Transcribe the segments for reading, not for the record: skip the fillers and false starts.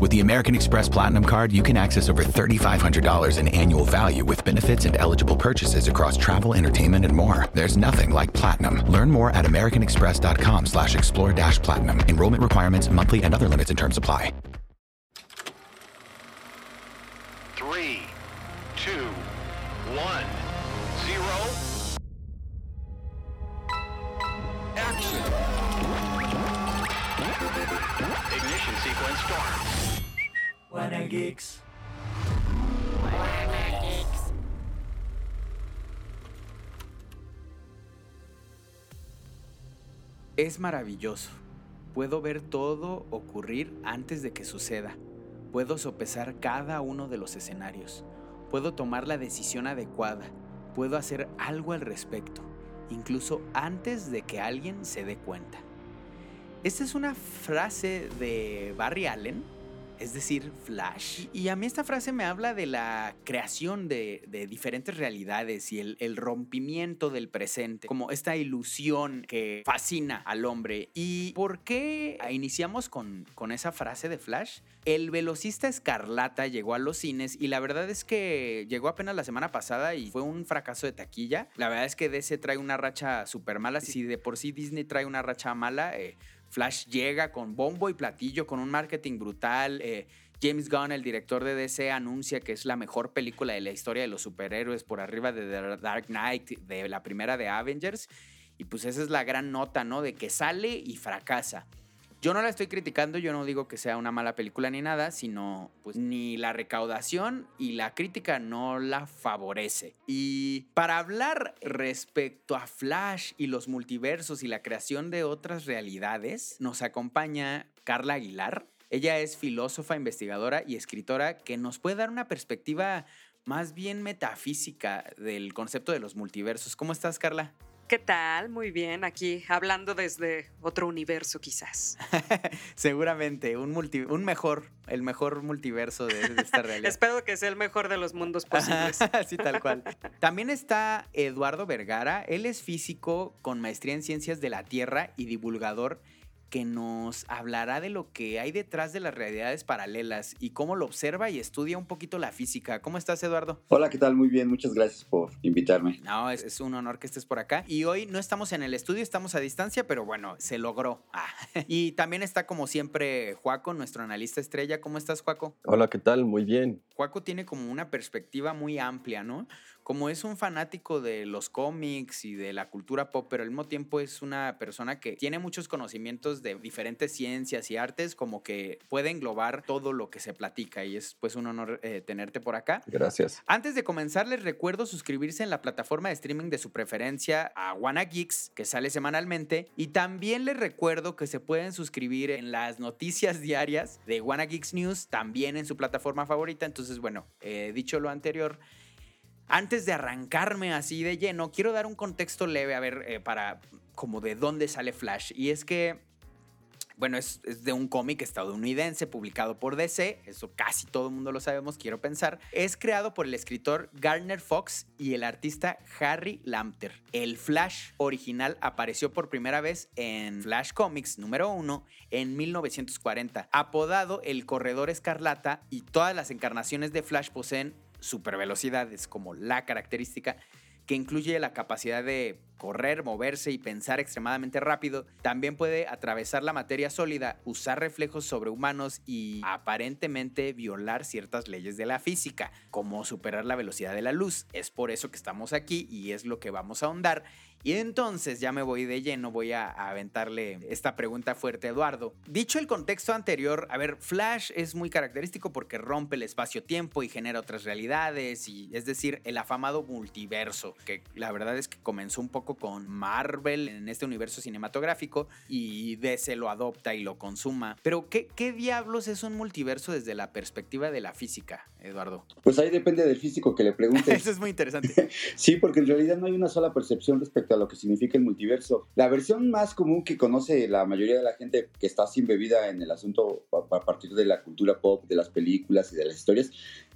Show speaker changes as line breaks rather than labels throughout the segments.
With the American Express Platinum Card, you can access over $3,500 in annual value with benefits and eligible purchases across travel, entertainment, and more. There's nothing like Platinum. Learn more at americanexpress.com/explore-platinum. Enrollment requirements, monthly, and other limits and terms apply.
3, 2, 1, 0. Action. Ignition sequence start.
Wanna Geeks.
Es maravilloso. Puedo ver todo ocurrir antes de que suceda. Puedo sopesar cada uno de los escenarios. Puedo tomar la decisión adecuada. Puedo hacer algo al respecto, incluso antes de que alguien se dé cuenta. Esta es una frase de Barry Allen, es decir, Flash. Y a mí esta frase me habla de la creación de diferentes realidades y el rompimiento del presente, como esta ilusión que fascina al hombre. ¿Y por qué iniciamos con esa frase de Flash? El velocista Escarlata llegó a los cines y la verdad es que llegó apenas la semana pasada y fue un fracaso de taquilla. La verdad es que DC trae una racha súper mala. Si de por sí Disney trae una racha mala, Flash llega con bombo y platillo, con un marketing brutal. James Gunn, el director de DC, anuncia que es la mejor película de la historia de los superhéroes, por arriba de The Dark Knight, de la primera de Avengers. Y pues esa es la gran nota, ¿no? De que sale y fracasa. Yo no la estoy criticando, yo no digo que sea una mala película ni nada, sino pues ni la recaudación y la crítica no la favorece. Y para hablar respecto a Flash y los multiversos y la creación de otras realidades, nos acompaña Carla Aguilar. Ella es filósofa, investigadora y escritora que nos puede dar una perspectiva más bien metafísica del concepto de los multiversos. ¿Cómo estás, Carla?
¿Qué tal? Muy bien, aquí hablando desde otro universo quizás.
Seguramente, el mejor multiverso de esta realidad.
Espero que sea el mejor de los mundos posibles.
Sí, tal cual. También está Eduardo Vergara, él es físico con maestría en ciencias de la Tierra y divulgador que nos hablará de lo que hay detrás de las realidades paralelas y cómo lo observa y estudia un poquito la física. ¿Cómo estás, Eduardo?
Hola, ¿qué tal? Muy bien, muchas gracias por invitarme.
No, es un honor que estés por acá. Y hoy no estamos en el estudio, estamos a distancia, pero bueno, se logró. Y también está, como siempre, Joaco, nuestro analista estrella. ¿Cómo estás, Joaco?
Hola, ¿qué tal? Muy bien.
Joaco tiene como una perspectiva muy amplia, ¿no? Como es un fanático de los cómics y de la cultura pop, pero al mismo tiempo es una persona que tiene muchos conocimientos de diferentes ciencias y artes, como que puede englobar todo lo que se platica y es pues un honor tenerte por acá.
Gracias.
Antes de comenzar, les recuerdo suscribirse en la plataforma de streaming de su preferencia a Wanna Geeks, que sale semanalmente, y también les recuerdo que se pueden suscribir en las noticias diarias de Wanna Geeks News, también en su plataforma favorita. Entonces, bueno, dicho lo anterior, antes de arrancarme así de lleno, quiero dar un contexto leve, a ver, para como de dónde sale Flash. Y es que, bueno, es de un cómic estadounidense publicado por DC, eso casi todo el mundo lo sabemos, quiero pensar. Es creado por el escritor Gardner Fox y el artista Harry Lamter. El Flash original apareció por primera vez en Flash Comics número 1 en 1940, apodado el Corredor Escarlata, y todas las encarnaciones de Flash poseen supervelocidades como la característica que incluye la capacidad de correr, moverse y pensar extremadamente rápido. También puede atravesar la materia sólida, usar reflejos sobrehumanos y aparentemente violar ciertas leyes de la física, como superar la velocidad de la luz. Es por eso que estamos aquí y es lo que vamos a ahondar. Y entonces ya me voy de lleno, voy a aventarle esta pregunta fuerte a Eduardo. Dicho el contexto anterior, a ver, Flash es muy característico porque rompe el espacio-tiempo y genera otras realidades, y es decir, el afamado multiverso, que la verdad es que comenzó un poco con Marvel en este universo cinematográfico y DC lo adopta y lo consuma. Pero ¿qué diablos es un multiverso desde la perspectiva de la física, Eduardo?
Pues ahí depende del físico que le preguntes.
Eso es muy interesante.
Sí, porque en realidad no hay una sola percepción respecto a lo que significa el multiverso. La versión más común que conoce la mayoría de la gente que está así embebida en el asunto a partir de la cultura pop, de las películas y de las historias.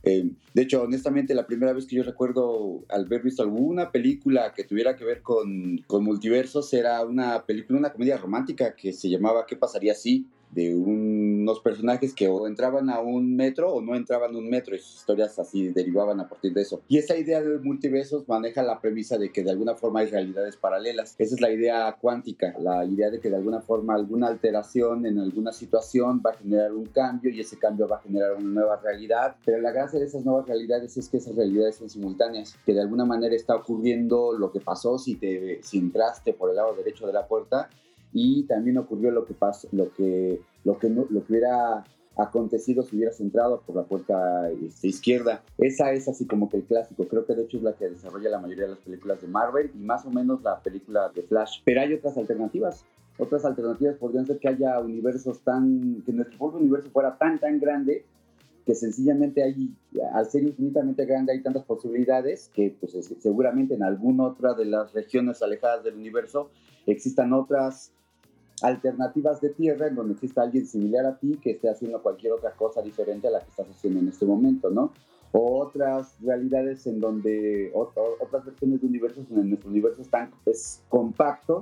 De hecho, honestamente, la primera vez que yo recuerdo al haber visto alguna película que tuviera que ver con multiversos era una película, una comedia romántica que se llamaba ¿Qué pasaría si? unos personajes que o entraban a un metro o no entraban a un metro, y sus historias así derivaban a partir de eso. Y esa idea de multiversos maneja la premisa de que de alguna forma hay realidades paralelas. Esa es la idea cuántica, la idea de que de alguna forma alguna alteración en alguna situación va a generar un cambio y ese cambio va a generar una nueva realidad, pero la gracia de esas nuevas realidades es que esas realidades son simultáneas, que de alguna manera está ocurriendo lo que pasó si entraste por el lado derecho de la puerta, y también ocurrió lo que hubiera acontecido si hubieras entrado por la puerta izquierda. Esa es así como que el clásico. Creo que de hecho es la que desarrolla la mayoría de las películas de Marvel y más o menos la película de Flash. Pero hay otras alternativas. Otras alternativas podrían ser que haya universos que nuestro propio universo fuera tan grande que sencillamente al ser infinitamente grande hay tantas posibilidades que pues, seguramente en alguna otra de las regiones alejadas del universo existan otras alternativas de tierra en donde exista alguien similar a ti que esté haciendo cualquier otra cosa diferente a la que estás haciendo en este momento, ¿no? O otras realidades en donde, otras versiones de universos en nuestro universo es compacto,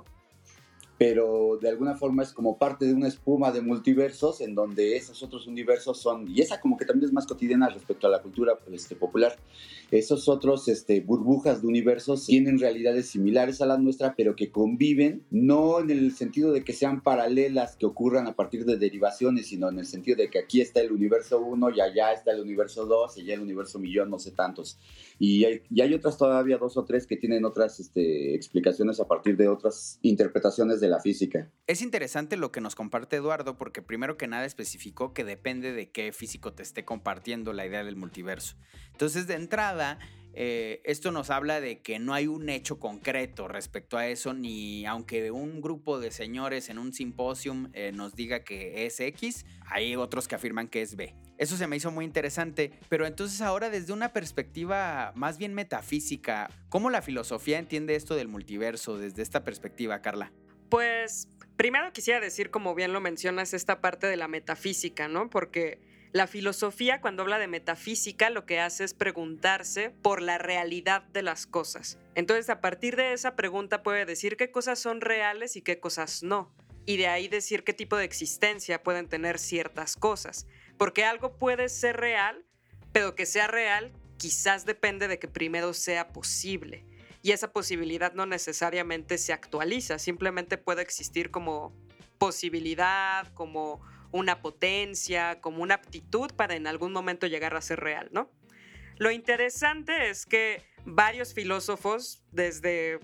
pero de alguna forma es como parte de una espuma de multiversos en donde esos otros universos son, y esa como que también es más cotidiana respecto a la cultura popular, esos otros burbujas de universos tienen realidades similares a la nuestra, pero que conviven, no en el sentido de que sean paralelas, que ocurran a partir de derivaciones, sino en el sentido de que aquí está el universo 1 y allá está el universo 2 y allá el universo millón, no sé tantos. Y hay otras todavía 2 o 3 que tienen otras explicaciones a partir de otras interpretaciones de la física.
Es interesante lo que nos comparte Eduardo porque primero que nada especificó que depende de qué físico te esté compartiendo la idea del multiverso. Entonces de entrada esto nos habla de que no hay un hecho concreto respecto a eso, ni aunque un grupo de señores en un simposium nos diga que es X, hay otros que afirman que es B. Eso se me hizo muy interesante, pero entonces ahora desde una perspectiva más bien metafísica, ¿cómo la filosofía entiende esto del multiverso desde esta perspectiva, Carla?
Pues primero quisiera decir, como bien lo mencionas, esta parte de la metafísica, ¿no? Porque la filosofía, cuando habla de metafísica, lo que hace es preguntarse por la realidad de las cosas. Entonces, a partir de esa pregunta puede decir qué cosas son reales y qué cosas no. Y de ahí decir qué tipo de existencia pueden tener ciertas cosas. Porque algo puede ser real, pero que sea real quizás depende de que primero sea posible. Y esa posibilidad no necesariamente se actualiza, simplemente puede existir como posibilidad, como una potencia, como una aptitud para en algún momento llegar a ser real, ¿no? Lo interesante es que varios filósofos desde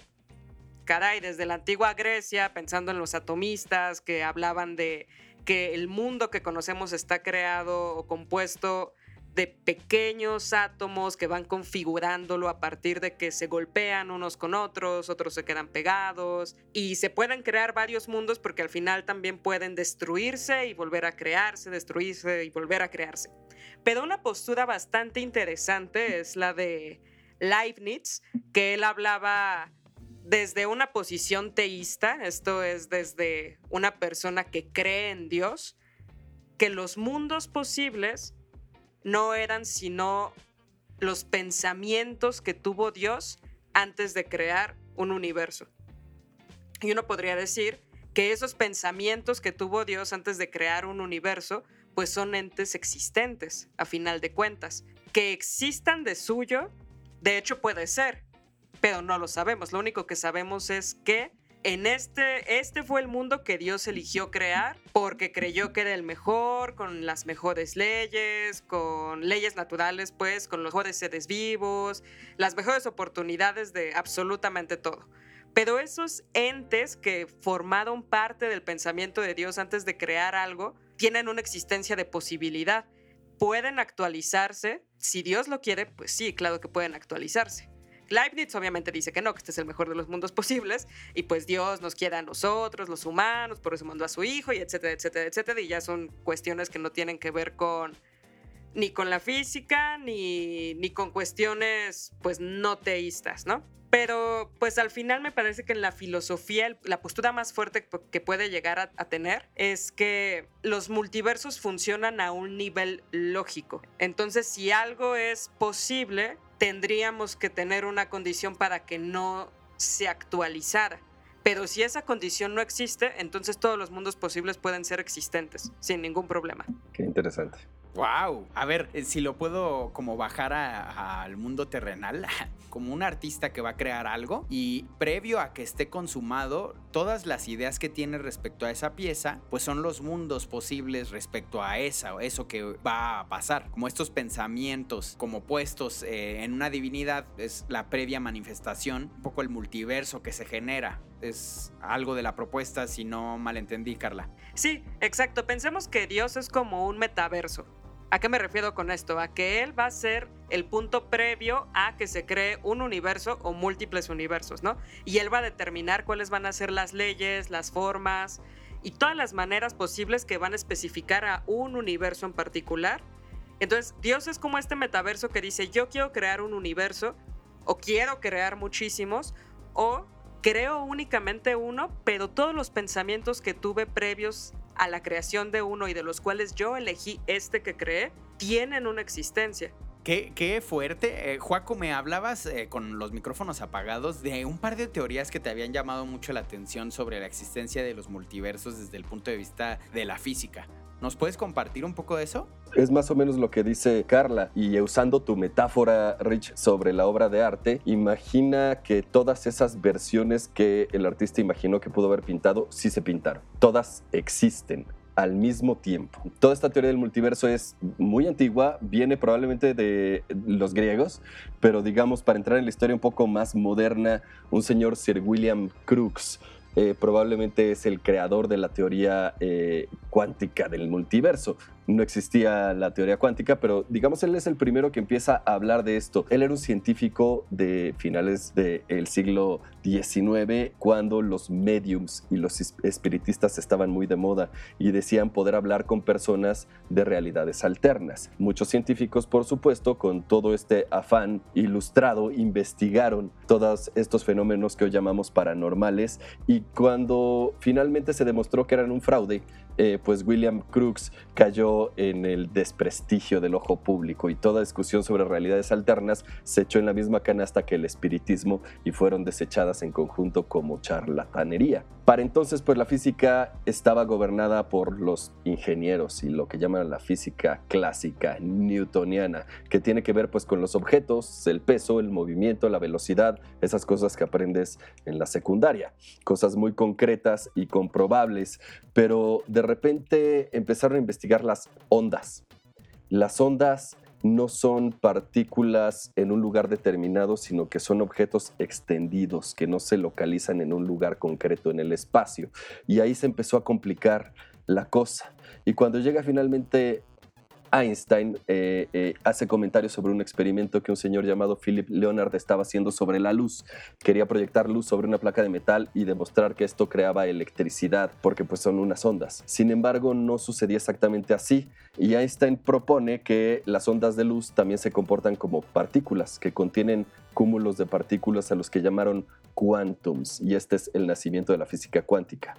la antigua Grecia, pensando en los atomistas que hablaban de que el mundo que conocemos está creado o compuesto de pequeños átomos que van configurándolo a partir de que se golpean unos con otros se quedan pegados y se pueden crear varios mundos porque al final también pueden destruirse y volver a crearse, destruirse y volver a crearse. Pero una postura bastante interesante es la de Leibniz, que él hablaba desde una posición teísta, esto es desde una persona que cree en Dios, que los mundos posibles no eran sino los pensamientos que tuvo Dios antes de crear un universo. Y uno podría decir que esos pensamientos que tuvo Dios antes de crear un universo, pues son entes existentes, a final de cuentas. Que existan de suyo, de hecho puede ser, pero no lo sabemos. Lo único que sabemos es que en este fue el mundo que Dios eligió crear porque creyó que era el mejor, con las mejores leyes, con leyes naturales, pues, con los mejores seres vivos, las mejores oportunidades de absolutamente todo. Pero esos entes que formaron parte del pensamiento de Dios antes de crear algo, tienen una existencia de posibilidad. ¿Pueden actualizarse? Si Dios lo quiere, pues sí, claro que pueden actualizarse. Leibniz obviamente dice que no, que este es el mejor de los mundos posibles y pues Dios nos quiere a nosotros, los humanos, por eso mandó a su hijo y etcétera, etcétera, etcétera, y ya son cuestiones que no tienen que ver ni con la física ni con cuestiones pues no teístas, ¿no? Pero pues al final me parece que en la filosofía la postura más fuerte que puede llegar a tener es que los multiversos funcionan a un nivel lógico. Entonces, si algo es posible, tendríamos que tener una condición para que no se actualizara. Pero si esa condición no existe, entonces todos los mundos posibles pueden ser existentes, sin ningún problema.
Qué interesante.
Wow, a ver, si lo puedo como bajar al mundo terrenal, como un artista que va a crear algo y previo a que esté consumado, todas las ideas que tiene respecto a esa pieza, pues son los mundos posibles respecto a eso que va a pasar. Como estos pensamientos como puestos en una divinidad, es la previa manifestación, un poco el multiverso que se genera. Es algo de la propuesta, si no malentendí, Carla.
Sí, exacto. Pensemos que Dios es como un metaverso. ¿A qué me refiero con esto? A que Él va a ser el punto previo a que se cree un universo o múltiples universos, ¿no? Y Él va a determinar cuáles van a ser las leyes, las formas y todas las maneras posibles que van a especificar a un universo en particular. Entonces, Dios es como este metaverso que dice, yo quiero crear un universo, o quiero crear muchísimos, o creo únicamente uno, pero todos los pensamientos que tuve previos a la creación de uno y de los cuales yo elegí este que creé, tienen una existencia.
Qué fuerte. Joaco, me hablabas con los micrófonos apagados de un par de teorías que te habían llamado mucho la atención sobre la existencia de los multiversos desde el punto de vista de la física. ¿Nos puedes compartir un poco de eso?
Es más o menos lo que dice Carla, y usando tu metáfora, Rich, sobre la obra de arte, imagina que todas esas versiones que el artista imaginó que pudo haber pintado, sí se pintaron. Todas existen al mismo tiempo. Toda esta teoría del multiverso es muy antigua, viene probablemente de los griegos, pero digamos, para entrar en la historia un poco más moderna, un señor Sir William Crookes, probablemente es el creador de la teoría cuántica del multiverso. No existía la teoría cuántica, pero digamos él es el primero que empieza a hablar de esto. Él era un científico de finales del siglo XIX, cuando los mediums y los espiritistas estaban muy de moda y decían poder hablar con personas de realidades alternas. Muchos científicos, por supuesto, con todo este afán ilustrado, investigaron todos estos fenómenos que hoy llamamos paranormales, y cuando finalmente se demostró que eran un fraude, pues William Crookes cayó en el desprestigio del ojo público, y toda discusión sobre realidades alternas se echó en la misma canasta que el espiritismo y fueron desechadas en conjunto como charlatanería. Para entonces, pues la física estaba gobernada por los ingenieros y lo que llaman la física clásica newtoniana, que tiene que ver pues con los objetos, el peso, el movimiento, la velocidad, esas cosas que aprendes en la secundaria, cosas muy concretas y comprobables. Pero de repente empezaron a investigar las ondas. Las ondas no son partículas en un lugar determinado, sino que son objetos extendidos que no se localizan en un lugar concreto en el espacio. Y ahí se empezó a complicar la cosa. Y cuando llega finalmente Einstein, hace comentarios sobre un experimento que un señor llamado Philip Leonard estaba haciendo sobre la luz. Quería proyectar luz sobre una placa de metal y demostrar que esto creaba electricidad, porque pues son unas ondas. Sin embargo, no sucedía exactamente así, y Einstein propone que las ondas de luz también se comportan como partículas, que contienen cúmulos de partículas a los que llamaron quantums, y este es el nacimiento de la física cuántica.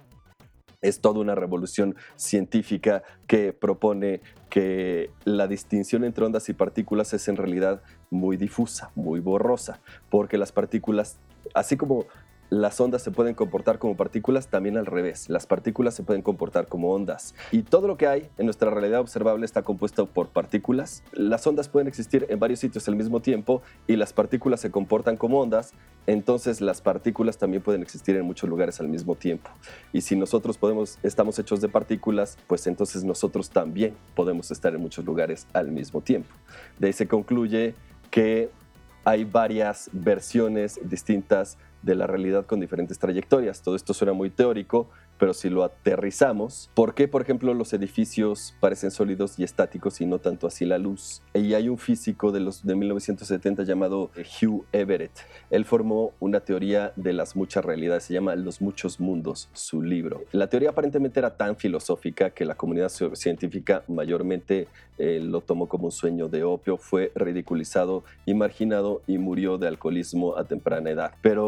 Es toda una revolución científica que propone que la distinción entre ondas y partículas es en realidad muy difusa, muy borrosa, porque las partículas, así como las ondas se pueden comportar como partículas, también al revés. Las partículas se pueden comportar como ondas. Y todo lo que hay en nuestra realidad observable está compuesto por partículas. Las ondas pueden existir en varios sitios al mismo tiempo y las partículas se comportan como ondas. Entonces las partículas también pueden existir en muchos lugares al mismo tiempo. Y si nosotros estamos hechos de partículas, pues entonces nosotros también podemos estar en muchos lugares al mismo tiempo. De ahí se concluye que hay varias versiones distintas de la realidad con diferentes trayectorias. Todo esto suena muy teórico, pero si lo aterrizamos, ¿por qué, por ejemplo, los edificios parecen sólidos y estáticos y no tanto así la luz? Y hay un físico de 1970 llamado Hugh Everett. Él formó una teoría de las muchas realidades, se llama Los Muchos Mundos, su libro. La teoría aparentemente era tan filosófica que la comunidad científica mayormente lo tomó como un sueño de opio, fue ridiculizado y marginado y murió de alcoholismo a temprana edad. Pero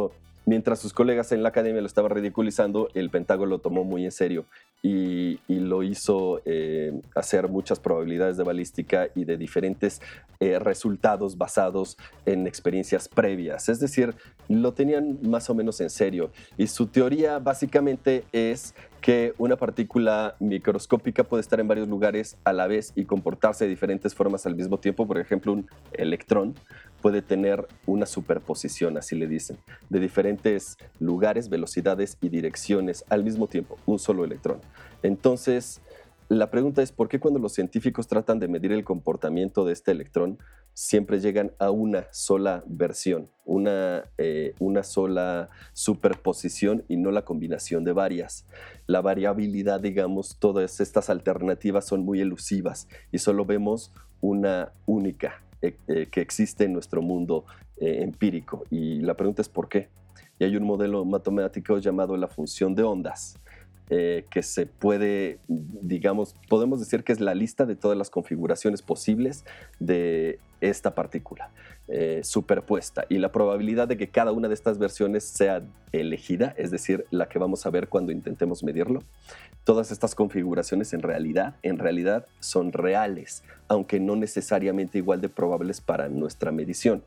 Mientras sus colegas en la academia lo estaban ridiculizando, el Pentágono lo tomó muy en serio y lo hizo hacer muchas probabilidades de balística y de diferentes resultados basados en experiencias previas. Es decir, lo tenían más o menos en serio. Y su teoría básicamente es que una partícula microscópica puede estar en varios lugares a la vez y comportarse de diferentes formas al mismo tiempo. Por ejemplo, un electrón puede tener una superposición, así le dicen, de diferentes lugares, velocidades y direcciones al mismo tiempo, un solo electrón. Entonces, la pregunta es, ¿por qué cuando los científicos tratan de medir el comportamiento de este electrón, siempre llegan a una sola versión, una sola superposición y no la combinación de varias? La variabilidad, digamos, todas estas alternativas son muy elusivas y solo vemos una única que existe en nuestro mundo empírico. Y la pregunta es ¿por qué? Y hay un modelo matemático llamado la función de ondas, que se puede, digamos, podemos decir que es la lista de todas las configuraciones posibles de esta partícula superpuesta, y la probabilidad de que cada una de estas versiones sea elegida, es decir, la que vamos a ver cuando intentemos medirlo. Todas estas configuraciones en realidad son reales, aunque no necesariamente igual de probables para nuestra medición.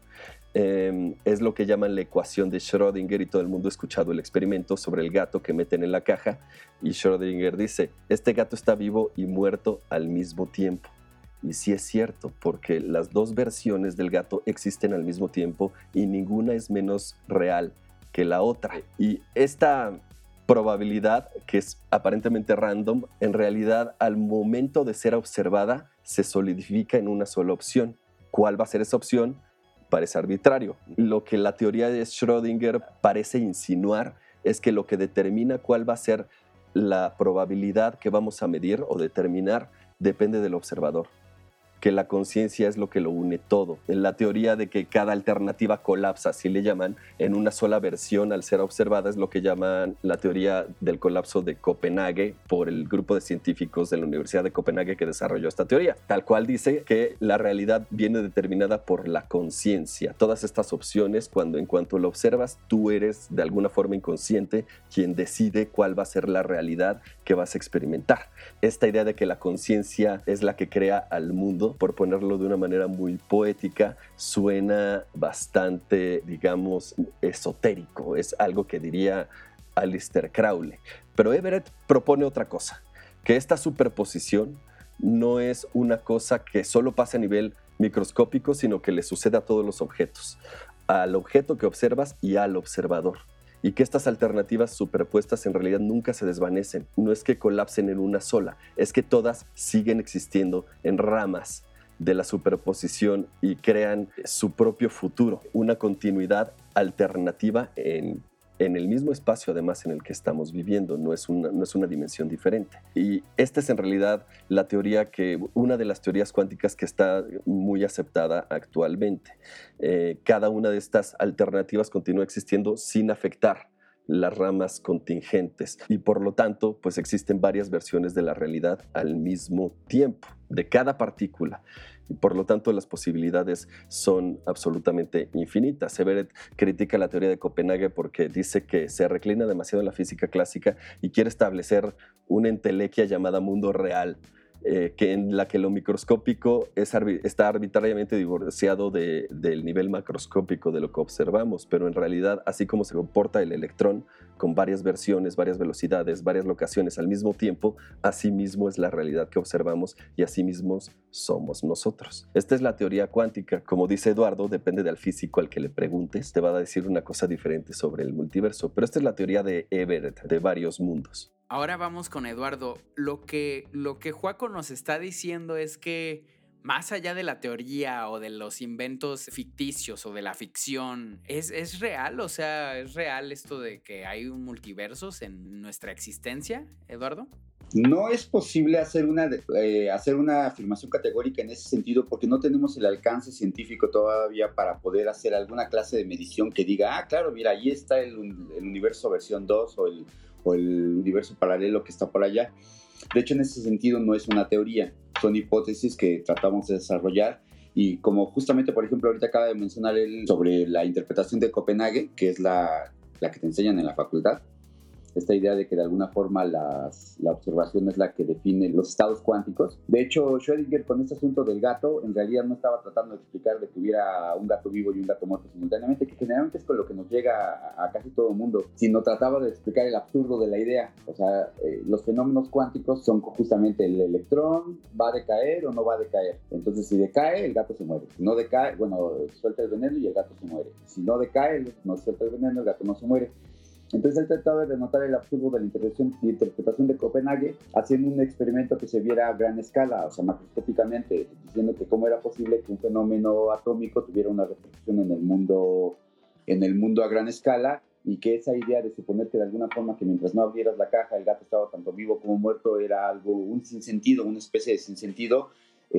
Es lo que llaman la ecuación de Schrödinger, y todo el mundo ha escuchado el experimento sobre el gato que meten en la caja, y Schrödinger dice, este gato está vivo y muerto al mismo tiempo. Y sí es cierto, porque las dos versiones del gato existen al mismo tiempo y ninguna es menos real que la otra. Y esta probabilidad, que es aparentemente random, en realidad al momento de ser observada se solidifica en una sola opción. ¿Cuál va a ser esa opción? Parece arbitrario. Lo que la teoría de Schrödinger parece insinuar es que lo que determina cuál va a ser la probabilidad que vamos a medir o determinar depende del observador, que la conciencia es lo que lo une todo. En la teoría de que cada alternativa colapsa, así le llaman, en una sola versión al ser observada, es lo que llaman la teoría del colapso de Copenhague, por el grupo de científicos de la Universidad de Copenhague que desarrolló esta teoría. Tal cual dice que la realidad viene determinada por la conciencia. Todas estas opciones, en cuanto lo observas, tú eres de alguna forma inconsciente quien decide cuál va a ser la realidad que vas a experimentar. Esta idea de que la conciencia es la que crea al mundo, por ponerlo de una manera muy poética, suena bastante, digamos, esotérico. Es algo que diría Aleister Crowley. Pero Everett propone otra cosa, que esta superposición no es una cosa que solo pasa a nivel microscópico, sino que le sucede a todos los objetos, al objeto que observas y al observador. Y que estas alternativas superpuestas en realidad nunca se desvanecen. No es que colapsen en una sola, es que todas siguen existiendo en ramas de la superposición y crean su propio futuro, una continuidad alternativa en el mismo espacio, además, en el que estamos viviendo. No es una dimensión diferente. Y esta es en realidad una de las teorías cuánticas que está muy aceptada actualmente. Cada una de estas alternativas continúa existiendo sin afectar las ramas contingentes, y por lo tanto, pues existen varias versiones de la realidad al mismo tiempo, de cada partícula. Y por lo tanto, las posibilidades son absolutamente infinitas. Everett critica la teoría de Copenhague porque dice que se reclina demasiado en la física clásica y quiere establecer una entelequia llamada mundo real, en la que lo microscópico está arbitrariamente divorciado del nivel macroscópico de lo que observamos, pero en realidad, así como se comporta el electrón con varias versiones, varias velocidades, varias locaciones al mismo tiempo, así mismo es la realidad que observamos y así mismos somos nosotros. Esta es la teoría cuántica. Como dice Eduardo, depende del físico al que le preguntes, te va a decir una cosa diferente sobre el multiverso, pero esta es la teoría de Everett, de varios mundos.
Ahora vamos con Eduardo. Lo que Joaco nos está diciendo es que más allá de la teoría o de los inventos ficticios o de la ficción, ¿es real? O sea, ¿es real esto de que hay un multiversos en nuestra existencia, Eduardo?
No es posible hacer una afirmación categórica en ese sentido, porque no tenemos el alcance científico todavía para poder hacer alguna clase de medición que diga, claro, mira, ahí está el universo versión 2 o el universo paralelo que está por allá. De hecho, en ese sentido no es una teoría, son hipótesis que tratamos de desarrollar, y como justamente, por ejemplo, ahorita acaba de mencionar él sobre la interpretación de Copenhague, que es la la que te enseñan en la facultad. Esta idea de que de alguna forma la observación es la que define los estados cuánticos. De hecho, Schrödinger con este asunto del gato, en realidad no estaba tratando de explicar de que hubiera un gato vivo y un gato muerto simultáneamente, que generalmente es con lo que nos llega a casi todo el mundo, sino trataba de explicar el absurdo de la idea. O sea, los fenómenos cuánticos son justamente el electrón, ¿va a decaer o no va a decaer? Entonces, si decae, el gato se muere. Si no decae, bueno, suelta el veneno y el gato se muere. Si no decae, no suelta el veneno, el gato no se muere. Entonces él trataba de denotar el absurdo de la interpretación de Copenhague haciendo un experimento que se viera a gran escala, o sea, macroscópicamente, diciendo que cómo era posible que un fenómeno atómico tuviera una repercusión en el mundo a gran escala, y que esa idea de suponer que de alguna forma que mientras no abrieras la caja el gato estaba tanto vivo como muerto era algo, un sinsentido, una especie de sinsentido,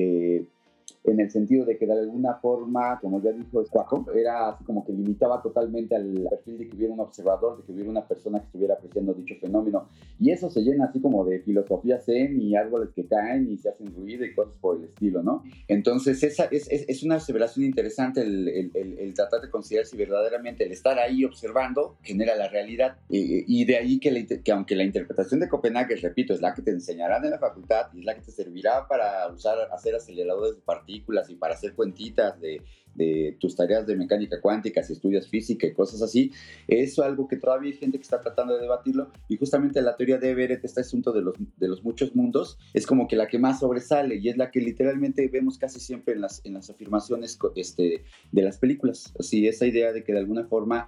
en el sentido de que de alguna forma, como ya dijo Quacko, era así como que limitaba totalmente al perfil de que hubiera un observador, de que hubiera una persona que estuviera apreciando dicho fenómeno. Y eso se llena así como de filosofía zen y árboles que caen y se hacen ruido y cosas por el estilo, ¿no? Entonces esa es una aseveración interesante el tratar de considerar si verdaderamente el estar ahí observando genera la realidad. Y de ahí que aunque la interpretación de Copenhague, repito, es la que te enseñarán en la facultad y es la que te servirá para hacer aceleradores de partículas y para hacer cuentitas de tus tareas de mecánica cuántica, si estudias física y cosas así, es algo que todavía hay gente que está tratando de debatirlo, y justamente la teoría de Everett, este asunto de los muchos mundos, es como que la que más sobresale y es la que literalmente vemos casi siempre en las afirmaciones de las películas. Así, esa idea de que de alguna forma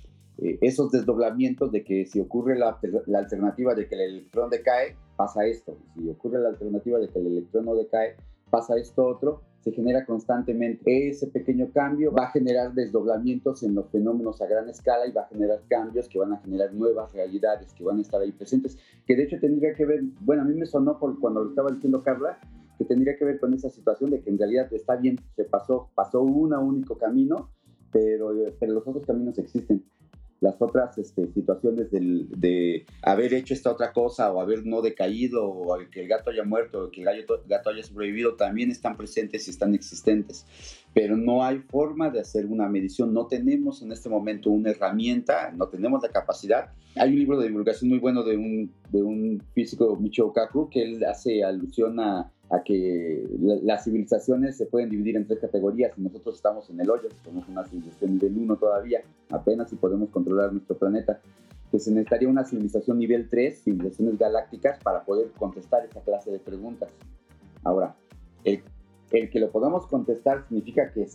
esos desdoblamientos de que si ocurre la alternativa de que el electrón decae, pasa esto, si ocurre la alternativa de que el electrón no decae, pasa esto otro, se genera constantemente. Ese pequeño cambio va a generar desdoblamientos en los fenómenos a gran escala y va a generar cambios que van a generar nuevas realidades que van a estar ahí presentes, que de hecho tendría que ver, bueno, a mí me sonó cuando lo estaba diciendo Carla, que tendría que ver con esa situación de que en realidad está bien, se pasó un único camino, pero los otros caminos existen. Las otras situaciones de haber hecho esta otra cosa o haber no decaído o que el gato haya muerto o que el gato haya sobrevivido también están presentes y están existentes, pero no hay forma de hacer una medición. No tenemos en este momento una herramienta, no tenemos la capacidad. Hay un libro de divulgación muy bueno de un físico, Michio Kaku, que él hace alusión a que las civilizaciones se pueden dividir en 3 categorías y nosotros estamos en el hoyo, somos una civilización nivel 1 todavía, apenas si podemos controlar nuestro planeta, que se necesitaría una civilización nivel 3, civilizaciones galácticas, para poder contestar esa clase de preguntas. Ahora, el que lo podamos contestar significa que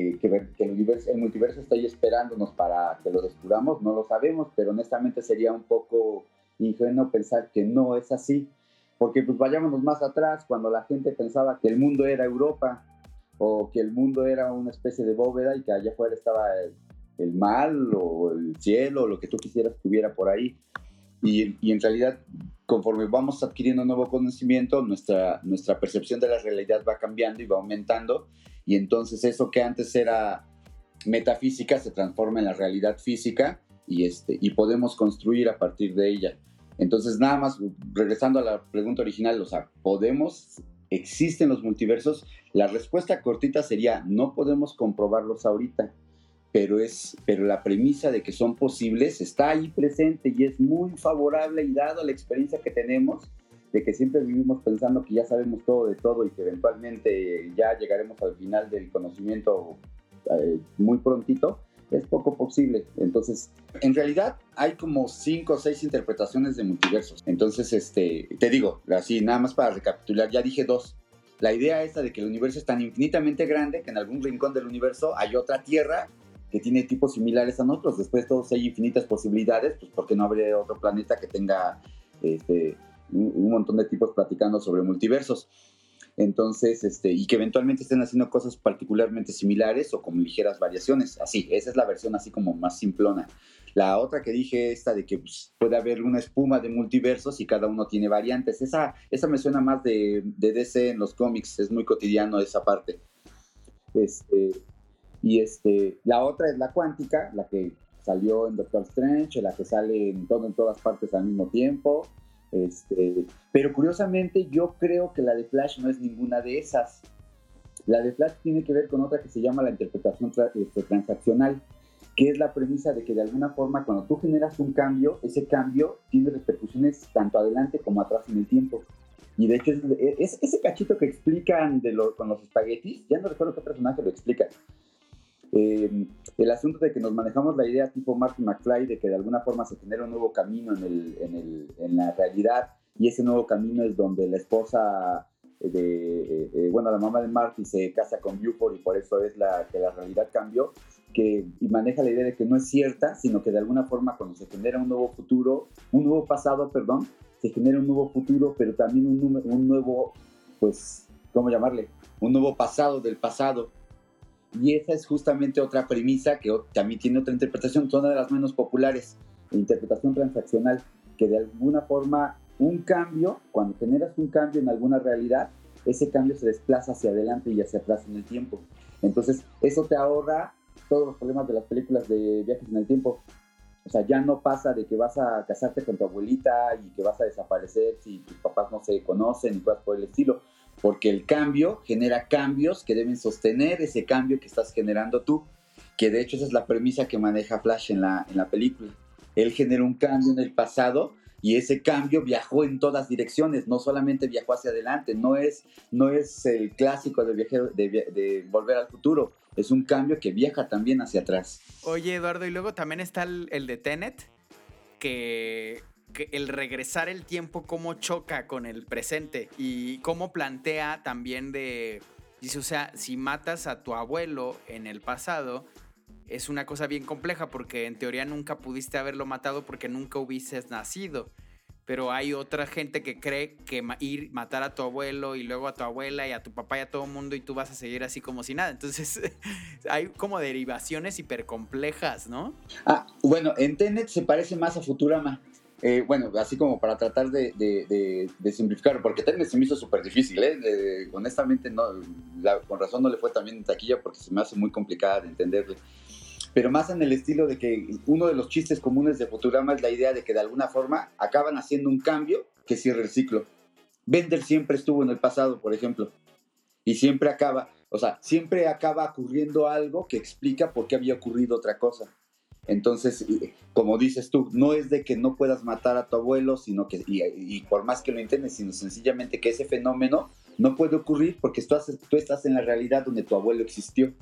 el multiverso está ahí esperándonos para que lo descubramos, no lo sabemos, pero honestamente sería un poco ingenuo pensar que no es así. Porque pues vayámonos más atrás, cuando la gente pensaba que el mundo era Europa o que el mundo era una especie de bóveda y que allá afuera estaba el mal o el cielo o lo que tú quisieras que hubiera por ahí. Y en realidad, conforme vamos adquiriendo nuevo conocimiento, nuestra percepción de la realidad va cambiando y va aumentando, y entonces eso que antes era metafísica se transforma en la realidad física y podemos construir a partir de ella. Entonces, nada más, regresando a la pregunta original, o sea, ¿existen los multiversos? La respuesta cortita sería, no podemos comprobarlos ahorita, pero la premisa de que son posibles está ahí presente y es muy favorable, y dado la experiencia que tenemos, de que siempre vivimos pensando que ya sabemos todo de todo y que eventualmente ya llegaremos al final del conocimiento muy prontito, es poco posible. Entonces, en realidad hay como 5 o 6 interpretaciones de multiversos. Entonces, te digo, así nada más para recapitular, ya dije 2. La idea esta de que el universo es tan infinitamente grande que en algún rincón del universo hay otra Tierra que tiene tipos similares a nosotros. Después de todos hay infinitas posibilidades, pues ¿por qué no habría otro planeta que tenga un montón de tipos platicando sobre multiversos? Entonces, y que eventualmente estén haciendo cosas particularmente similares o con ligeras variaciones. Así, esa es la versión así como más simplona. La otra que dije, esta de que pues, puede haber una espuma de multiversos y cada uno tiene variantes. Esa me suena más de DC en los cómics, es muy cotidiano esa parte. La otra es la cuántica, la que salió en Doctor Strange, la que sale en todas partes al mismo tiempo. Pero curiosamente yo creo que la de Flash no es ninguna de esas. La de Flash tiene que ver con otra que se llama la interpretación transaccional, que es la premisa de que de alguna forma cuando tú generas un cambio, ese cambio tiene repercusiones tanto adelante como atrás en el tiempo. Y de hecho es ese cachito que explican con los espaguetis, ya no recuerdo qué personaje lo explica. El asunto de que nos manejamos la idea tipo Marty McFly de que de alguna forma se genera un nuevo camino en la realidad, y ese nuevo camino es donde la esposa la mamá de Marty se casa con Buford y por eso es que la realidad cambió, y maneja la idea de que no es cierta, sino que de alguna forma cuando se genera un nuevo pasado, se genera un nuevo futuro, pero también un nuevo, pues, ¿cómo llamarle? Un nuevo pasado del pasado. Y esa es justamente otra premisa que también tiene otra interpretación, son una de las menos populares, la interpretación transaccional, que de alguna forma cuando generas un cambio en alguna realidad, ese cambio se desplaza hacia adelante y hacia atrás en el tiempo. Entonces, eso te ahorra todos los problemas de las películas de viajes en el tiempo. O sea, ya no pasa de que vas a casarte con tu abuelita y que vas a desaparecer si tus papás no se conocen y cosas por el estilo. Porque el cambio genera cambios que deben sostener ese cambio que estás generando tú. Que de hecho esa es la premisa que maneja Flash en la película. Él generó un cambio en el pasado y ese cambio viajó en todas direcciones. No solamente viajó hacia adelante. No es el clásico de Volver al Futuro. Es un cambio que viaja también hacia atrás.
Oye, Eduardo, y luego también está el de Tenet, que el regresar el tiempo, cómo choca con el presente y cómo plantea también dice, o sea, si matas a tu abuelo en el pasado, es una cosa bien compleja porque en teoría nunca pudiste haberlo matado porque nunca hubieses nacido. Pero hay otra gente que cree que matar a tu abuelo y luego a tu abuela y a tu papá y a todo el mundo y tú vas a seguir así como si nada. Entonces hay como derivaciones hipercomplejas, ¿no?
Bueno, en Tenet se parece más a Futurama. Así como para tratar de simplificar, porque Tenet se me hizo súper difícil, honestamente con razón no le fue tan bien en taquilla porque se me hace muy complicada de entenderle. Pero más en el estilo de que uno de los chistes comunes de Futurama es la idea de que de alguna forma acaban haciendo un cambio que cierra el ciclo. Bender siempre estuvo en el pasado, por ejemplo, y siempre acaba ocurriendo algo que explica por qué había ocurrido otra cosa. Entonces, como dices tú, no es de que no puedas matar a tu abuelo, sino que, y por más que lo intentes, sino sencillamente que ese fenómeno no puede ocurrir porque tú estás en la realidad donde tu abuelo existió.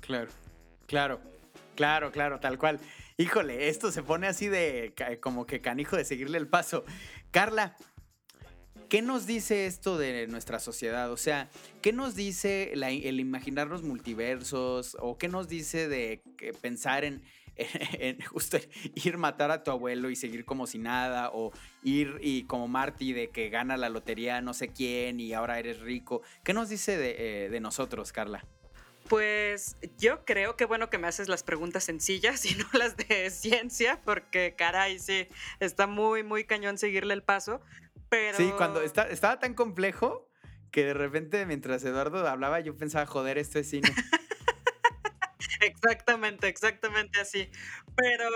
Claro, tal cual. Híjole, esto se pone así de como que canijo de seguirle el paso. Carla, ¿qué nos dice esto de nuestra sociedad? O sea, ¿qué nos dice el imaginarnos multiversos? ¿O qué nos dice de pensar en justo ir matar a tu abuelo y seguir como si nada? O ir y como Marty de que gana la lotería no sé quién y ahora eres rico. ¿Qué nos dice de nosotros, Carla?
Pues yo creo que bueno que me haces las preguntas sencillas y no las de ciencia, porque caray, sí, está muy, muy cañón seguirle el paso, pero...
Sí, cuando estaba tan complejo que de repente mientras Eduardo hablaba yo pensaba, joder, esto es cine.
Exactamente así, pero...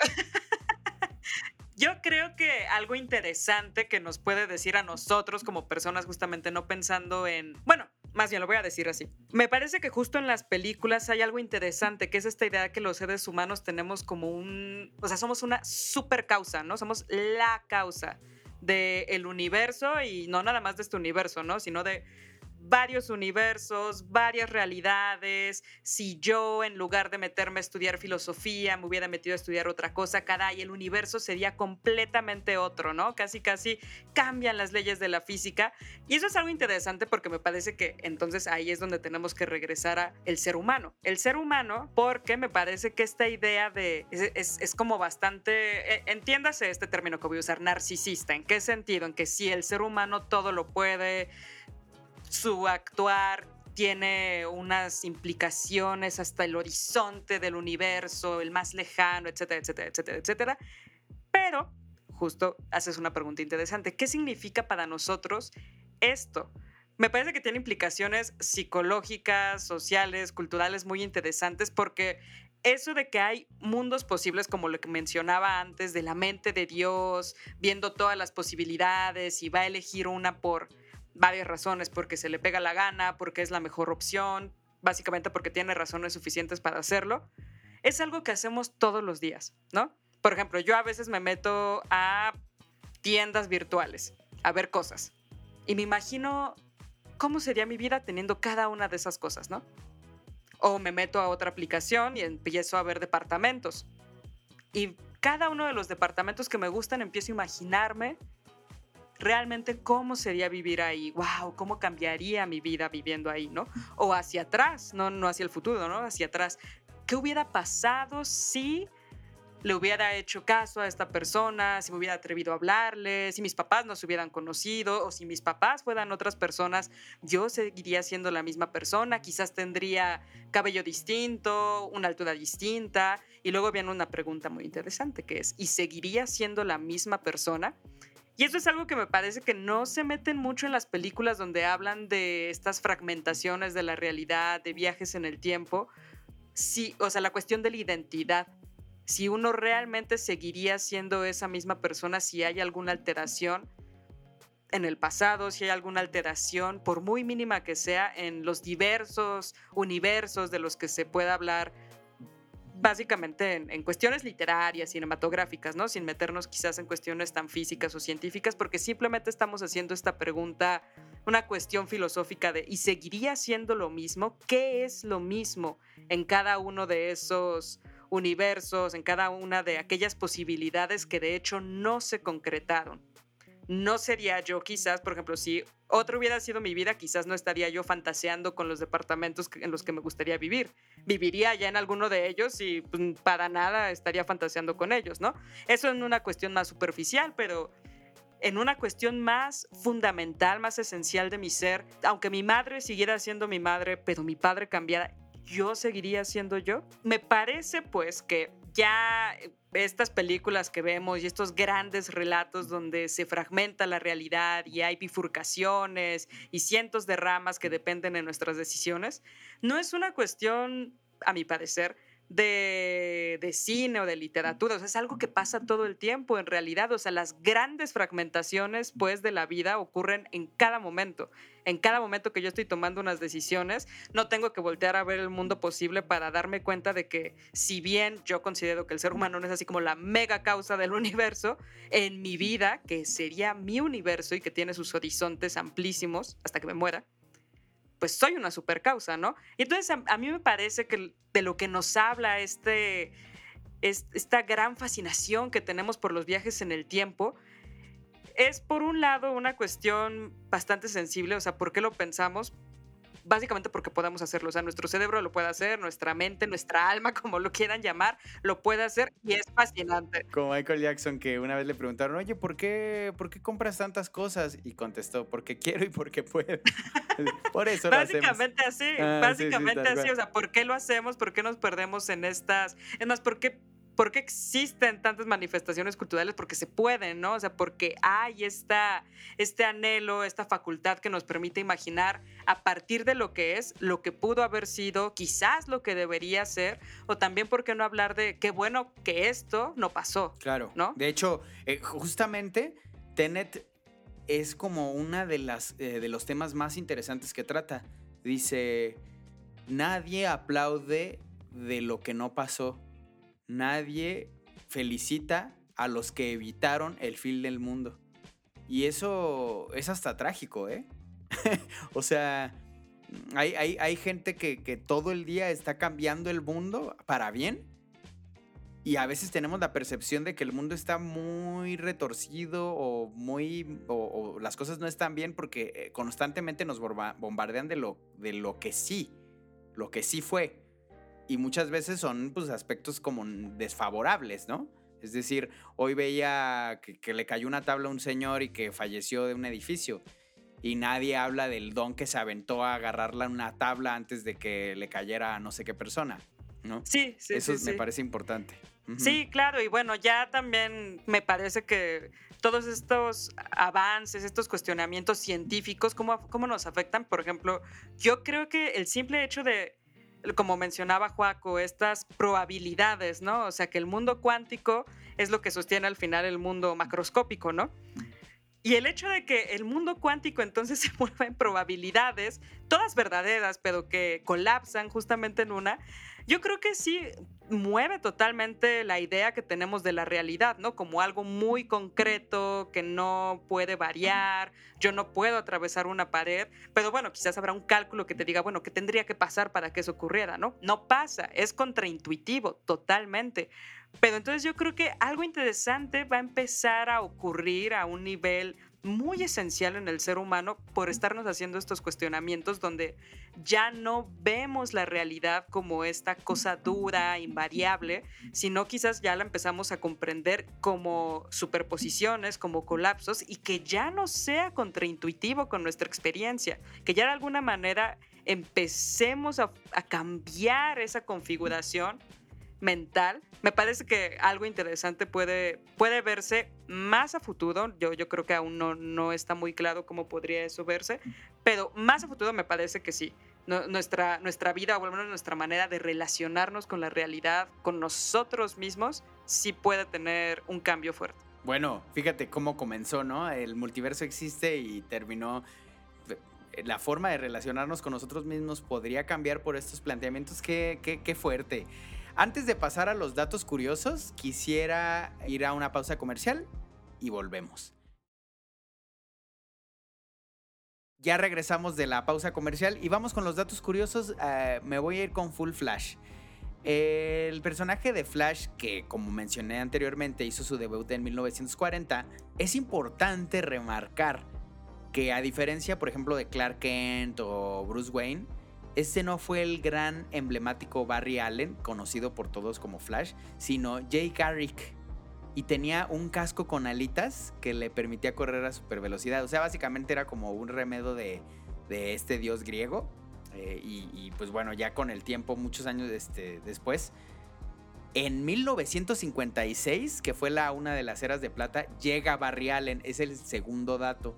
Yo creo que algo interesante que nos puede decir a nosotros como personas, justamente no pensando en... Bueno, más bien lo voy a decir así. Me parece que justo en las películas hay algo interesante, que es esta idea que los seres humanos tenemos como o sea, somos una super causa, ¿no? Somos la causa del universo y no nada más de este universo, ¿no? Sino de varios universos, varias realidades. Si yo, en lugar de meterme a estudiar filosofía, me hubiera metido a estudiar otra cosa, caray, el universo sería completamente otro, ¿no? Casi cambian las leyes de la física. Y eso es algo interesante porque me parece que entonces ahí es donde tenemos que regresar a el ser humano. El ser humano, porque me parece que esta idea es como bastante, entiéndase este término que voy a usar, narcisista. ¿En qué sentido? En que si el ser humano todo lo puede, su actuar tiene unas implicaciones hasta el horizonte del universo, el más lejano, etcétera, etcétera, etcétera, etcétera. Pero justo haces una pregunta interesante. ¿Qué significa para nosotros esto? Me parece que tiene implicaciones psicológicas, sociales, culturales muy interesantes, porque eso de que hay mundos posibles, como lo que mencionaba antes, de la mente de Dios, viendo todas las posibilidades y va a elegir una por varias razones, porque se le pega la gana, porque es la mejor opción, básicamente porque tiene razones suficientes para hacerlo. es algo que hacemos todos los días, ¿no? Por ejemplo, yo a veces me meto a tiendas virtuales a ver cosas y me imagino cómo sería mi vida teniendo cada una de esas cosas, ¿no? O me meto a otra aplicación y empiezo a ver departamentos. Y cada uno de los departamentos que me gustan empiezo a imaginarme realmente cómo sería vivir ahí. ¡Wow! ¿Cómo cambiaría mi vida viviendo ahí, no? O hacia atrás, no hacia el futuro, ¿no? Hacia atrás. ¿Qué hubiera pasado si le hubiera hecho caso a esta persona, si me hubiera atrevido a hablarle, si mis papás no se hubieran conocido o si mis papás fueran otras personas, yo seguiría siendo la misma persona, quizás tendría cabello distinto, una altura distinta? Y luego viene una pregunta muy interesante que es, ¿y seguiría siendo la misma persona? Y eso es algo que me parece que no se meten mucho en las películas donde hablan de estas fragmentaciones de la realidad, de viajes en el tiempo. Sí, o sea, la cuestión de la identidad. Si uno realmente seguiría siendo esa misma persona, si hay alguna alteración en el pasado, si hay alguna alteración, por muy mínima que sea, en los diversos universos de los que se pueda hablar, básicamente en cuestiones literarias, cinematográficas, ¿no? Sin meternos quizás en cuestiones tan físicas o científicas, porque simplemente estamos haciendo esta pregunta, una cuestión filosófica de ¿y seguiría siendo lo mismo? ¿Qué es lo mismo en cada uno de esos universos, en cada una de aquellas posibilidades que de hecho no se concretaron? No sería yo quizás, por ejemplo, si otro hubiera sido mi vida, quizás no estaría yo fantaseando con los departamentos en los que me gustaría vivir. Viviría ya en alguno de ellos y pues, para nada estaría fantaseando con ellos, ¿no? Eso en una cuestión más superficial, pero en una cuestión más fundamental, más esencial de mi ser, aunque mi madre siguiera siendo mi madre, pero mi padre cambiara, ¿yo seguiría siendo yo? Me parece pues que ya estas películas que vemos y estos grandes relatos donde se fragmenta la realidad y hay bifurcaciones y cientos de ramas que dependen de nuestras decisiones, no es una cuestión, a mi parecer, de cine o de literatura, o sea, es algo que pasa todo el tiempo en realidad, o sea, las grandes fragmentaciones pues de la vida ocurren en cada momento que yo estoy tomando unas decisiones, no tengo que voltear a ver el mundo posible para darme cuenta de que si bien yo considero que el ser humano no es así como la mega causa del universo, en mi vida, que sería mi universo y que tiene sus horizontes amplísimos hasta que me muera, pues soy una supercausa, ¿no? Y entonces a mí me parece que de lo que nos habla esta gran fascinación que tenemos por los viajes en el tiempo es, por un lado, una cuestión bastante sensible, o sea, ¿por qué lo pensamos? Básicamente porque podemos hacerlo, o sea, nuestro cerebro lo puede hacer, nuestra mente, nuestra alma, como lo quieran llamar, lo puede hacer y es fascinante.
Como Michael Jackson, que una vez le preguntaron, oye, ¿por qué compras tantas cosas? Y contestó, porque quiero y porque puedo. Por eso lo hacemos.
Básicamente así, básicamente así, o sea, ¿por qué lo hacemos? ¿Por qué nos perdemos en estas? Es más, ¿por qué existen tantas manifestaciones culturales? Porque se pueden, ¿no? O sea, porque hay este anhelo, esta facultad que nos permite imaginar a partir de lo que es, lo que pudo haber sido, quizás lo que debería ser, o también, ¿por qué no hablar de qué bueno que esto no pasó?
Claro,
¿no?
De hecho, justamente Tenet es como una de los temas más interesantes que trata. Dice, nadie aplaude de lo que no pasó. Nadie felicita a los que evitaron el fin del mundo. Y eso es hasta trágico, ¿eh? O sea, hay gente que todo el día está cambiando el mundo para bien. Y a veces tenemos la percepción de que el mundo está muy retorcido o las cosas no están bien porque constantemente nos bombardean de lo que sí fue. Y muchas veces son pues, aspectos como desfavorables, ¿no? Es decir, hoy veía que le cayó una tabla a un señor y que falleció de un edificio. Y nadie habla del don que se aventó a agarrarla una tabla antes de que le cayera a no sé qué persona, ¿no?
Sí.
Eso me parece importante. Uh-huh.
Sí, claro, y bueno, ya también me parece que todos estos avances, estos cuestionamientos científicos, ¿cómo nos afectan? Por ejemplo, yo creo que el simple hecho de, como mencionaba Joaco, estas probabilidades, ¿no? O sea, que el mundo cuántico es lo que sostiene al final el mundo macroscópico, ¿no? Y el hecho de que el mundo cuántico entonces se mueva en probabilidades, todas verdaderas, pero que colapsan justamente en una, yo creo que sí mueve totalmente la idea que tenemos de la realidad, ¿no? Como algo muy concreto, que no puede variar, yo no puedo atravesar una pared, pero bueno, quizás habrá un cálculo que te diga, bueno, ¿qué tendría que pasar para que eso ocurriera, no? No pasa, es contraintuitivo, totalmente. Pero entonces yo creo que algo interesante va a empezar a ocurrir a un nivel muy esencial en el ser humano por estarnos haciendo estos cuestionamientos donde ya no vemos la realidad como esta cosa dura, invariable, sino quizás ya la empezamos a comprender como superposiciones, como colapsos, y que ya no sea contraintuitivo con nuestra experiencia, que ya de alguna manera empecemos a cambiar esa configuración mental. Me parece que algo interesante puede verse más a futuro. Yo creo que aún no está muy claro cómo podría eso verse, pero más a futuro me parece que sí. Nuestra vida, o al menos nuestra manera de relacionarnos con la realidad, con nosotros mismos, sí puede tener un cambio fuerte.
Bueno, fíjate cómo comenzó, ¿no? El multiverso existe y terminó. La forma de relacionarnos con nosotros mismos podría cambiar por estos planteamientos. Qué fuerte. Antes de pasar a los datos curiosos, quisiera ir a una pausa comercial y volvemos. Ya regresamos de la pausa comercial y vamos con los datos curiosos. Me voy a ir con Full Flash. El personaje de Flash, que como mencioné anteriormente hizo su debut en 1940, es importante remarcar que a diferencia, por ejemplo, de Clark Kent o Bruce Wayne, este no fue el gran emblemático Barry Allen, conocido por todos como Flash, sino Jay Garrick. Y tenía un casco con alitas que le permitía correr a super velocidad. O sea, básicamente era como un remedo de este dios griego. Y pues bueno, ya con el tiempo, muchos años después, en 1956, que fue una de las eras de plata, llega Barry Allen. Es el segundo dato.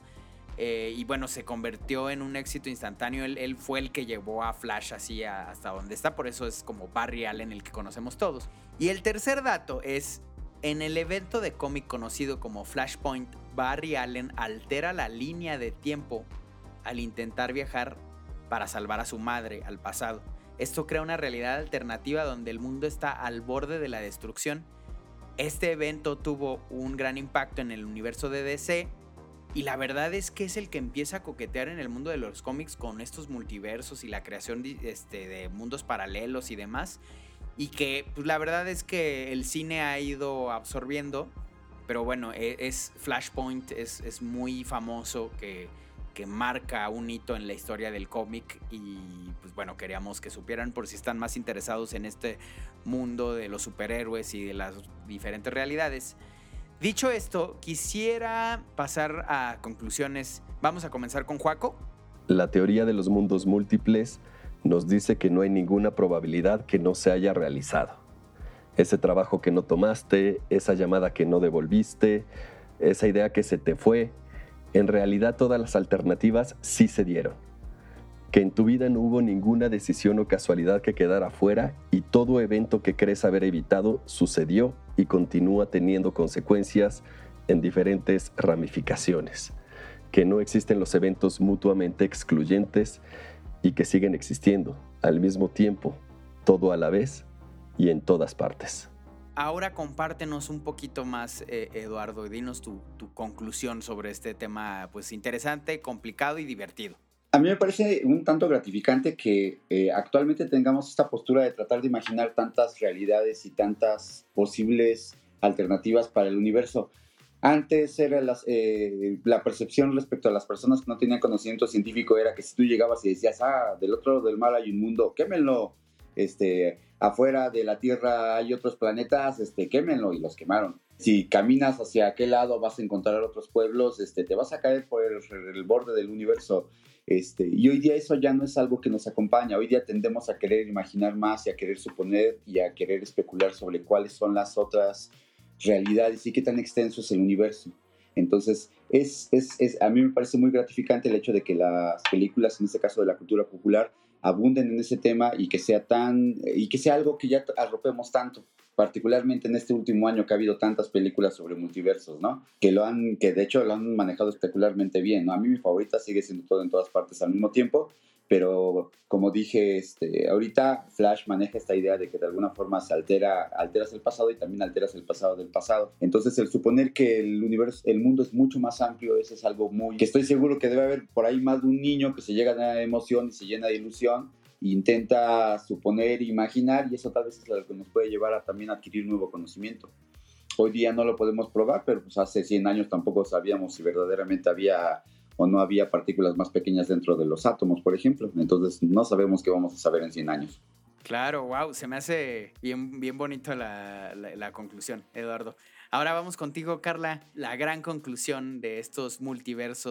Y bueno, se convirtió en un éxito instantáneo. Él fue el que llevó a Flash así hasta donde está. Por eso es como Barry Allen, el que conocemos todos. Y el tercer dato es: en el evento de cómic conocido como Flashpoint, Barry Allen altera la línea de tiempo al intentar viajar para salvar a su madre al pasado. Esto crea una realidad alternativa donde el mundo está al borde de la destrucción. Este evento tuvo un gran impacto en el universo de DC. Y la verdad es que es el que empieza a coquetear en el mundo de los cómics con estos multiversos y la creación de mundos paralelos y demás. Y que pues, la verdad es que el cine ha ido absorbiendo. Pero bueno, Flashpoint es muy famoso, que marca un hito en la historia del cómic. Y pues bueno, queríamos que supieran, por si están más interesados en este mundo de los superhéroes y de las diferentes realidades. Dicho esto, quisiera pasar a conclusiones. Vamos a comenzar con Joaco.
La teoría de los mundos múltiples nos dice que no hay ninguna probabilidad que no se haya realizado. Ese trabajo que no tomaste, esa llamada que no devolviste, esa idea que se te fue, en realidad todas las alternativas sí se dieron. Que en tu vida no hubo ninguna decisión o casualidad que quedara fuera y todo evento que crees haber evitado sucedió y continúa teniendo consecuencias en diferentes ramificaciones. Que no existen los eventos mutuamente excluyentes y que siguen existiendo al mismo tiempo, todo a la vez y en todas partes.
Ahora compártenos un poquito más, Eduardo, y dinos tu conclusión sobre este tema pues interesante, complicado y divertido.
A mí me parece un tanto gratificante que actualmente tengamos esta postura de tratar de imaginar tantas realidades y tantas posibles alternativas para el universo. Antes era la percepción respecto a las personas que no tenían conocimiento científico era que si tú llegabas y decías, del otro lado del mar hay un mundo, quémenlo. Afuera de la Tierra hay otros planetas, quémenlo, y los quemaron. Si caminas hacia aquel lado vas a encontrar otros pueblos, te vas a caer por el borde del universo. Y hoy día eso ya no es algo que nos acompaña. Hoy día tendemos a querer imaginar más y a querer suponer y a querer especular sobre cuáles son las otras realidades y qué tan extenso es el universo. Entonces, a mí me parece muy gratificante el hecho de que las películas, en este caso de la cultura popular, abunden en ese tema y que sea algo que ya arropemos tanto. particularmente en este último año que ha habido tantas películas sobre multiversos, ¿no? Que de hecho lo han manejado espectacularmente bien, ¿no? A mí mi favorita sigue siendo Todo en todas partes al mismo tiempo, pero como dije, ahorita Flash maneja esta idea de que de alguna forma alteras el pasado y también alteras el pasado del pasado. Entonces, el suponer que el mundo es mucho más amplio, eso es algo que estoy seguro que debe haber por ahí más de un niño que se llega a emoción y se llena de ilusión e intenta suponer, imaginar, y eso tal vez es lo que nos puede llevar a también adquirir nuevo conocimiento. Hoy día no lo podemos probar, pero pues hace 100 años tampoco sabíamos si verdaderamente había o no había partículas más pequeñas dentro de los átomos, por ejemplo. Entonces no sabemos qué vamos a saber en 100 años.
Claro, wow, se me hace bien bonito la conclusión, Eduardo. Ahora vamos contigo, Carla, la gran conclusión de estos Multiverse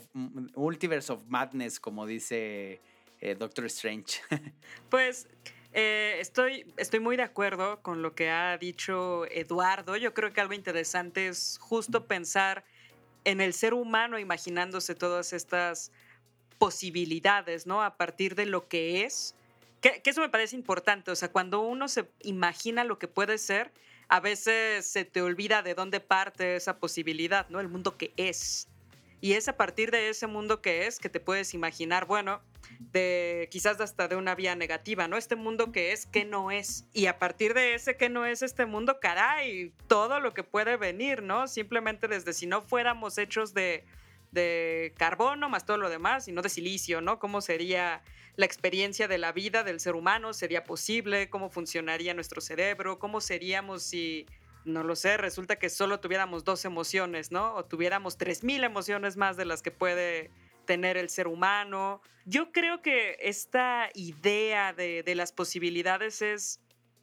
of Madness, como dice Doctor Strange.
Pues estoy muy de acuerdo con lo que ha dicho Eduardo. Yo creo que algo interesante es justo pensar en el ser humano imaginándose todas estas posibilidades, ¿no? A partir de lo que es, que eso me parece importante. O sea, cuando uno se imagina lo que puede ser, a veces se te olvida de dónde parte esa posibilidad, ¿no? El mundo que es. Y es a partir de ese mundo que es que te puedes imaginar, bueno, quizás hasta de una vía negativa, ¿no? Este mundo que es, que no es. Y a partir de ese que no es este mundo, caray, todo lo que puede venir, ¿no? Simplemente desde si no fuéramos hechos de carbono más todo lo demás, y no de silicio, ¿no? ¿Cómo sería la experiencia de la vida del ser humano? ¿Sería posible? ¿Cómo funcionaría nuestro cerebro? ¿Cómo seríamos si... no lo sé, resulta que solo tuviéramos 2 emociones, ¿no? O tuviéramos 3000 emociones más de las que puede tener el ser humano. Yo creo que esta idea de las posibilidades es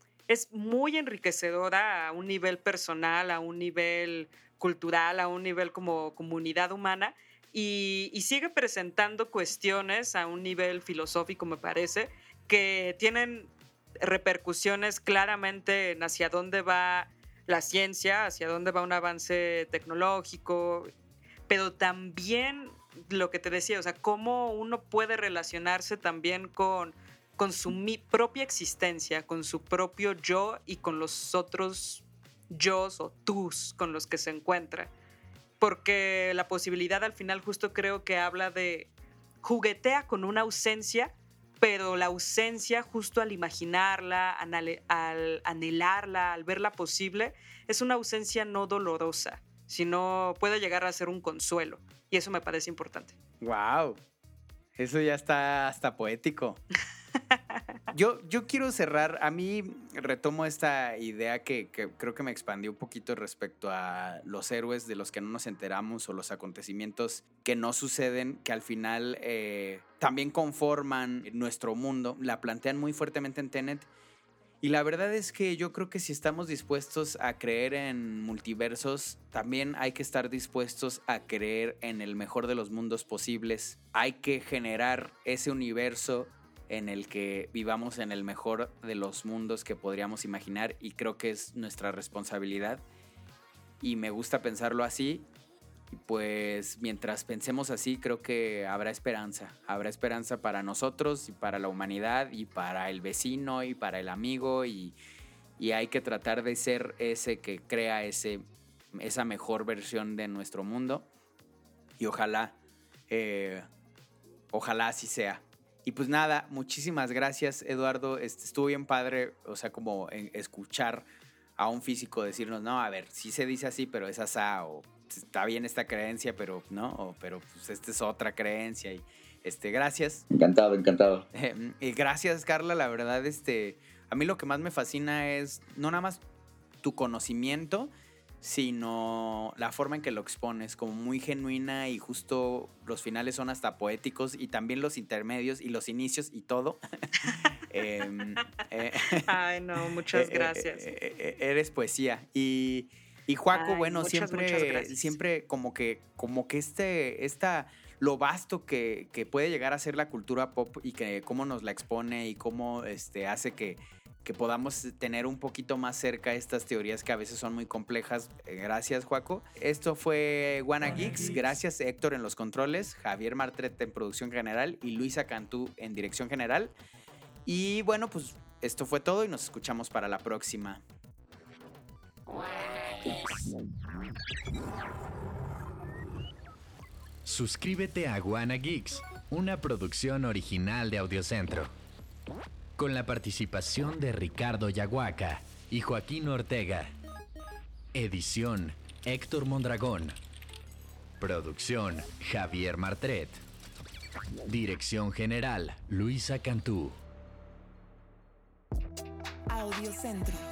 muy enriquecedora a un nivel personal, a un nivel cultural, a un nivel como comunidad humana, y sigue presentando cuestiones a un nivel filosófico, me parece, que tienen repercusiones claramente en hacia dónde va la ciencia, hacia dónde va un avance tecnológico, pero también lo que te decía, o sea, cómo uno puede relacionarse también con su propia existencia, con su propio yo y con los otros yos o tus con los que se encuentra. Porque la posibilidad al final justo creo que habla de juguetea con una ausencia, pero la ausencia justo al imaginarla, al anhelarla, al verla posible, es una ausencia no dolorosa, sino puede llegar a ser un consuelo. Y eso me parece importante.
¡Wow! Eso ya está hasta poético. Yo quiero cerrar, a mí retomo esta idea que creo que me expandió un poquito respecto a los héroes de los que no nos enteramos o los acontecimientos que no suceden, que al final también conforman nuestro mundo. La plantean muy fuertemente en Tenet. Y la verdad es que yo creo que si estamos dispuestos a creer en multiversos, también hay que estar dispuestos a creer en el mejor de los mundos posibles. Hay que generar ese universo en el que vivamos en el mejor de los mundos que podríamos imaginar, y creo que es nuestra responsabilidad y me gusta pensarlo así. Y pues mientras pensemos así, creo que habrá esperanza para nosotros y para la humanidad y para el vecino y para el amigo, y hay que tratar de ser ese que crea esa mejor versión de nuestro mundo, y ojalá así sea. Y pues nada, muchísimas gracias, Eduardo. Estuvo bien padre, o sea, como escuchar a un físico decirnos, no, a ver, sí se dice así, pero es asá, o está bien esta creencia, pero no, pero pues esta es otra creencia. Y gracias.
Encantado.
Y gracias, Carla, la verdad, a mí lo que más me fascina es no nada más tu conocimiento, sino la forma en que lo expones, como muy genuina, y justo los finales son hasta poéticos, y también los intermedios y los inicios y todo.
Ay, no, muchas gracias.
Eres poesía. Y Juaco,
ay,
bueno,
muchas
siempre como que lo vasto que puede llegar a ser la cultura pop, y que cómo nos la expone, y cómo hace que podamos tener un poquito más cerca estas teorías que a veces son muy complejas. Gracias, Juaco. Esto fue Wanna Geeks. Gracias, Héctor en los controles, Javier Martret en producción general y Luisa Cantú en dirección general. Y bueno, pues esto fue todo y nos escuchamos para la próxima.
Suscríbete a Wanna Geeks, una producción original de Audiocentro. Con la participación de Ricardo Yaguaca y Joaquín Ortega. Edición, Héctor Mondragón. Producción, Javier Martret. Dirección general, Luisa Cantú.
Audiocentro.